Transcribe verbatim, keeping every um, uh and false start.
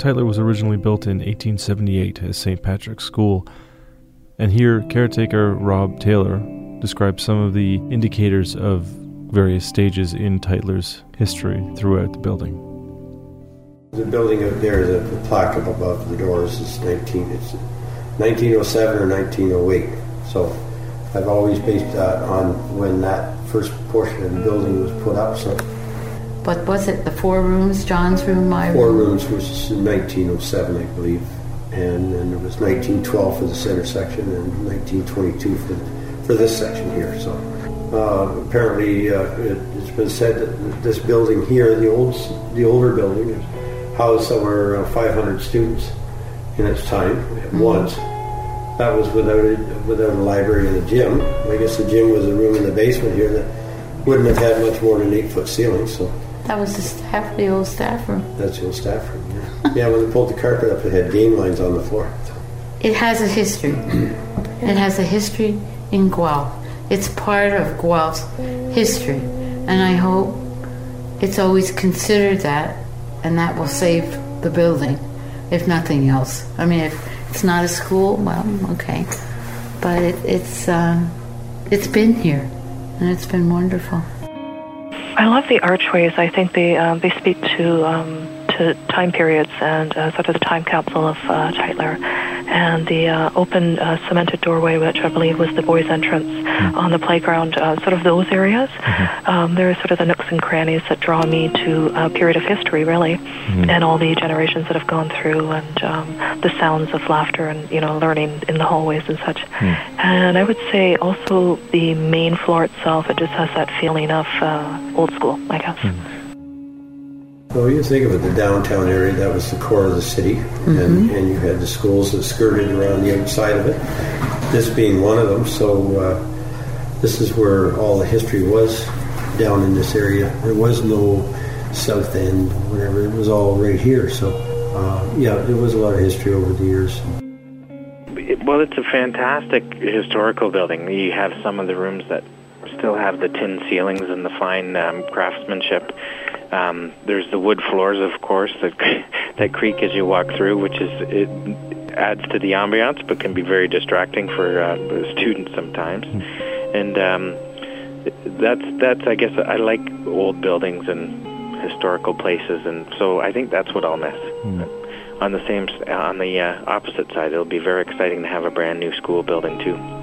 Tytler was originally built in eighteen seventy-eight as Saint Patrick's School, and here caretaker Rob Taylor describes some of the indicators of various stages in Tytler's history throughout the building. The building out there, the, the plaque up above the doors is nineteen, it's nineteen oh seven or nineteen oh eight. So I've always based that on when that first portion of the building was put up. So, but was it the four rooms, John's room, my four room? Four rooms was in nineteen oh seven, I believe. And then it was nineteen twelve for the center section and nineteen twenty-two for, for this section here. So uh, apparently uh, it, it's been said that this building here, the old, the older building, housed somewhere around five hundred students in its time, mm-hmm. once. That was without a, without a library and a gym. I guess the gym was a room in the basement here that wouldn't have had much more than an eight-foot ceiling. So that was the staff, the old staff room. That's the old staff room, yeah. Yeah, when they pulled the carpet up, it had game lines on the floor. It has a history. It has a history in Guelph. It's part of Guelph's history. And I hope it's always considered that, and that will save the building, if nothing else. I mean, if it's not a school, well, okay. But it, it's uh, it's been here, and it's been wonderful. I love the archways. I think they um, they speak to um, to time periods and uh, sort of the time capsule of uh, Tytler, and the uh, open uh, cemented doorway, which I believe was the boys' entrance mm-hmm. on the playground. Uh, sort of those areas. Mm-hmm. Um, there are sort of the nooks and crannies that draw me to a period of history, really, mm-hmm. and all the generations that have gone through, and um, the sounds of laughter and you know learning in the hallways and such. Mm-hmm. And I would say also the main floor itself. It just has that feeling of uh, old school, I guess. Mm-hmm. Well, you think of it, the downtown area, that was the core of the city, mm-hmm. and, and you had the schools that skirted around the outside of it, this being one of them. So uh, this is where all the history was, down in this area. There was no South End, whatever, it was all right here. So, uh, yeah, there was a lot of history over the years. Well, it's a fantastic historical building. You have some of the rooms that still have the tin ceilings and the fine um, craftsmanship. Um, there's the wood floors, of course, that that creak as you walk through, which is it adds to the ambiance, but can be very distracting for uh, students sometimes. And um, that's that's I guess I like old buildings and historical places, and so I think that's what I'll miss. Mm. On the same on the uh, opposite side, it'll be very exciting to have a brand new school building too.